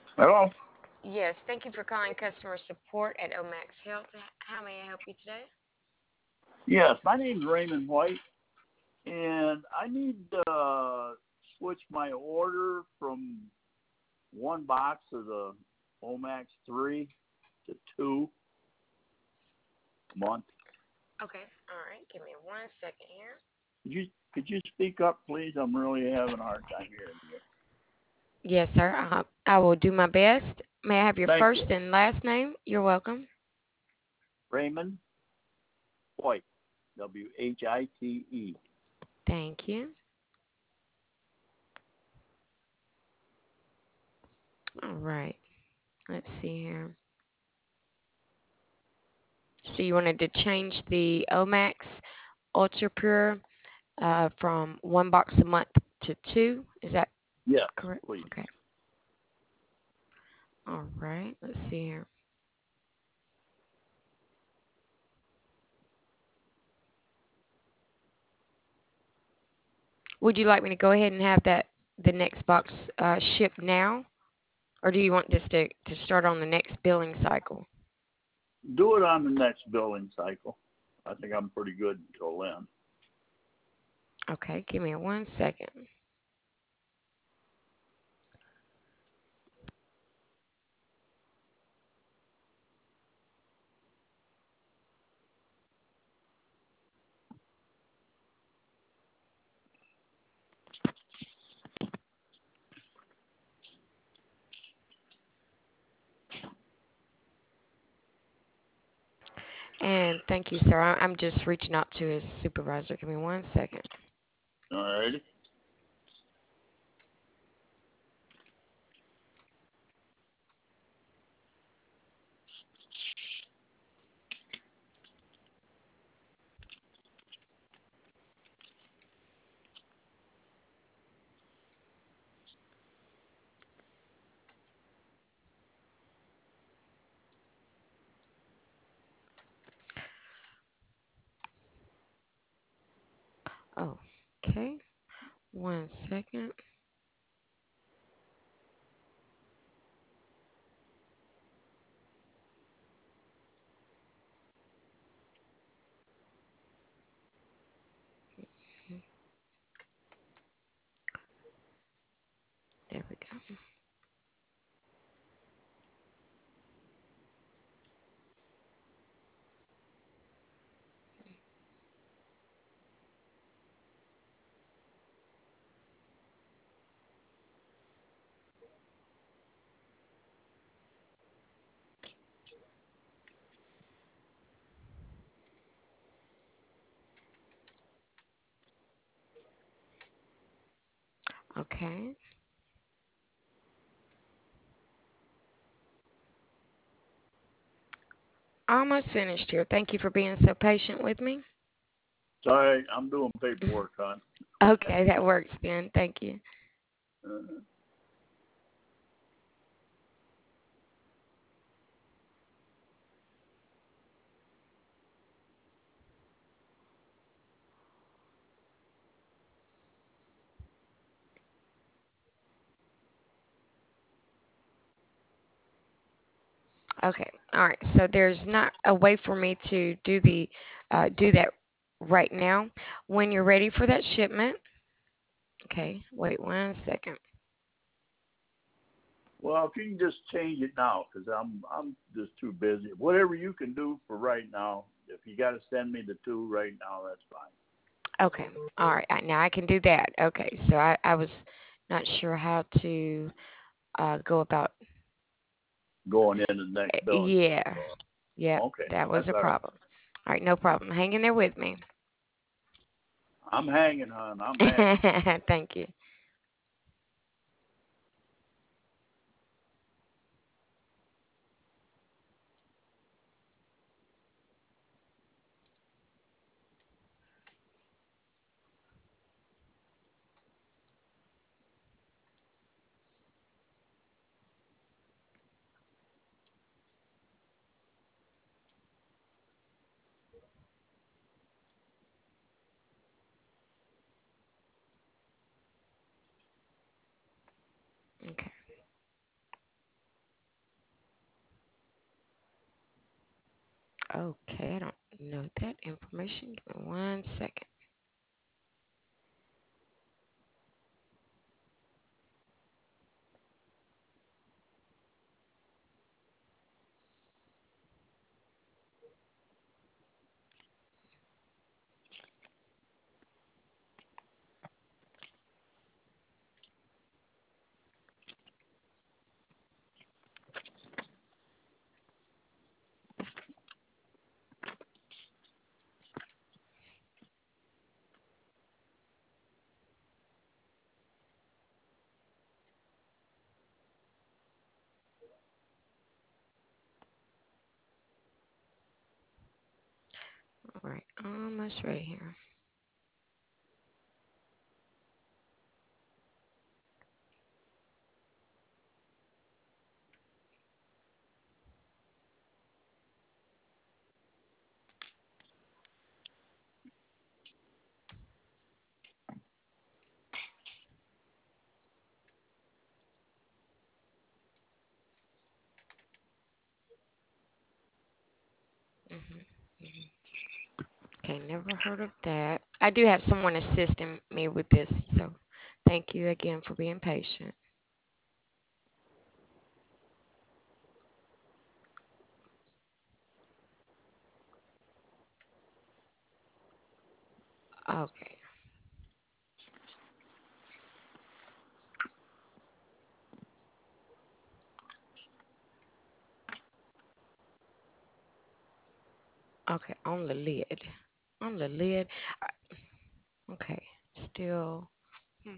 Hello? Yes, thank you for calling customer support at Omax Health. How may I help you today? Yes, my name's Raymond White, and I need to switch my order from one box of the Omax 3 to two a month. Okay, all right. Give me 1 second here. Could you speak up, please? I'm really having a hard time hearing you. Yes, sir. I will do my best. May I have your Thank you. first and last name? You're welcome. Raymond White, White. Thank you. All right. Let's see here. So you wanted to change the Omax Ultra Pure from one box a month to two. Is that Yes, correct? please. Okay. All right. Let's see here. Would you like me to go ahead and have the next box shipped now, or do you want this to start on the next billing cycle? Do it on the next billing cycle. I think I'm pretty good until then. Okay, give me 1 second. And thank you, sir. I'm just reaching out to his supervisor. Give me 1 second. All right. Oh, okay. 1 second. There we go. Okay. Almost finished here. Thank you for being so patient with me. Sorry, I'm doing paperwork, hon. Okay, that works then. Thank you. Uh, Okay. All right. So there's not a way for me to do that right now. When you're ready for that shipment, okay. Wait 1 second. well, if you can just change it now, because I'm just too busy. Whatever you can do for right now. If you got to send me the two right now, that's fine. Okay. All right. Now I can do that. Okay. So I was not sure how to go about. Going into the next billing Yeah. cycle. Yep. Okay, That was that's a all right. problem. All right. No problem. Hang in there with me. I'm hanging, hon. I'm hanging. Thank you. Okay. Okay, I don't know that information. Give me 1 second. All right, almost ready here. Okay, never heard of that. I do have someone assisting me with this, so thank you again for being patient. Okay. Okay, on the lid. On the lid. Okay, still. Hmm.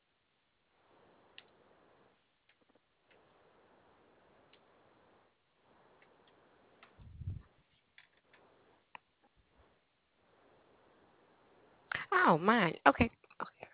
Oh, mine. Okay. Okay.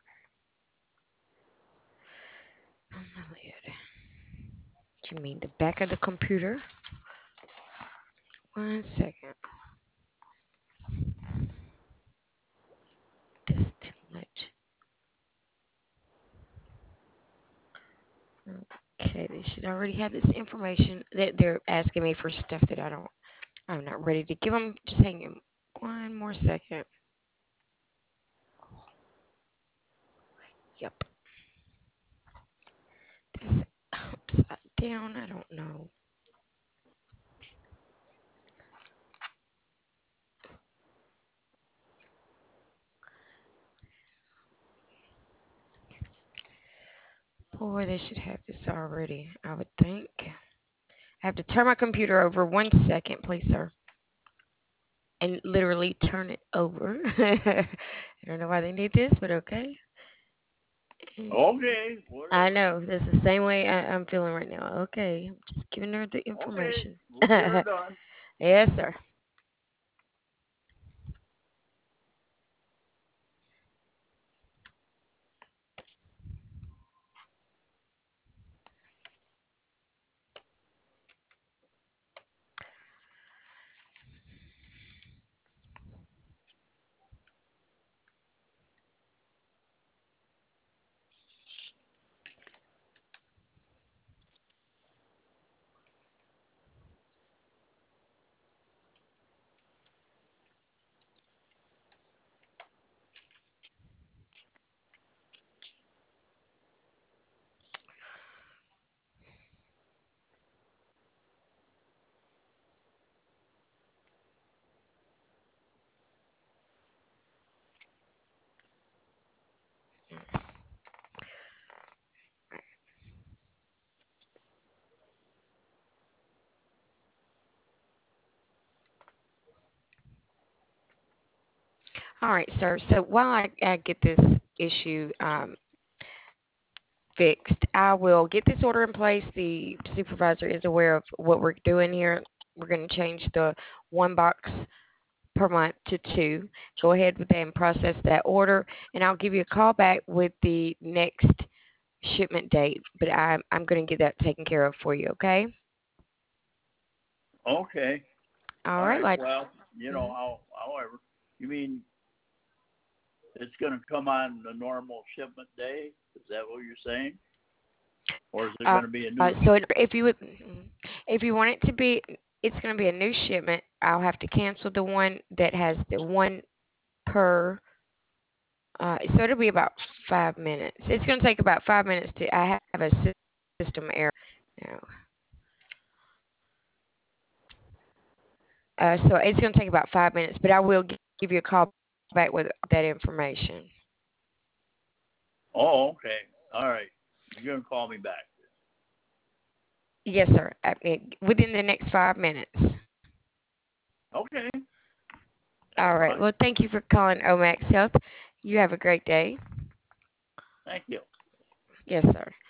On the lid. You mean the back of the computer? 1 second. This is too much. Okay, they should already have this information that they're asking me for stuff that I'm not ready to give them. Just hang in 1 more second. Yep. This upside down. I don't know. Boy, they should have this already, I would think. I have to turn my computer over 1 second, please, sir. And literally turn it over. I don't know why they need this, but okay. Okay, I whatever. know. That's the same way I'm feeling right now. Okay. I'm just giving her the Okay, information. we'll get her done. Yes, sir. All right, sir. So while I get this issue fixed, I will get this order in place. The supervisor is aware of what we're doing here. We're going to change the one box per month to two. Go ahead with that and process that order, and I'll give you a call back with the next shipment date. But I'm going to get that taken care of for you. Okay. Okay. All All right. right. Like. Well, Mhm. however, you mean it's going to come on the normal shipment day? Is that what you're saying? Or is it Uh, going to be a new? so if you would, if you want it to be, it's going to be a new shipment. I'll have to cancel the one that has the one per. So it'll be about 5 minutes. It's going to take about 5 minutes to. I have a system error now. So it's going to take about 5 minutes, but I will give you a call back with that information. Oh, okay. All right. You're going to call me back. Yes, sir. Within the next 5 minutes. Okay. That's All right. fine. Well, thank you for calling Omax Health. You have a great day. Thank you. Yes, sir.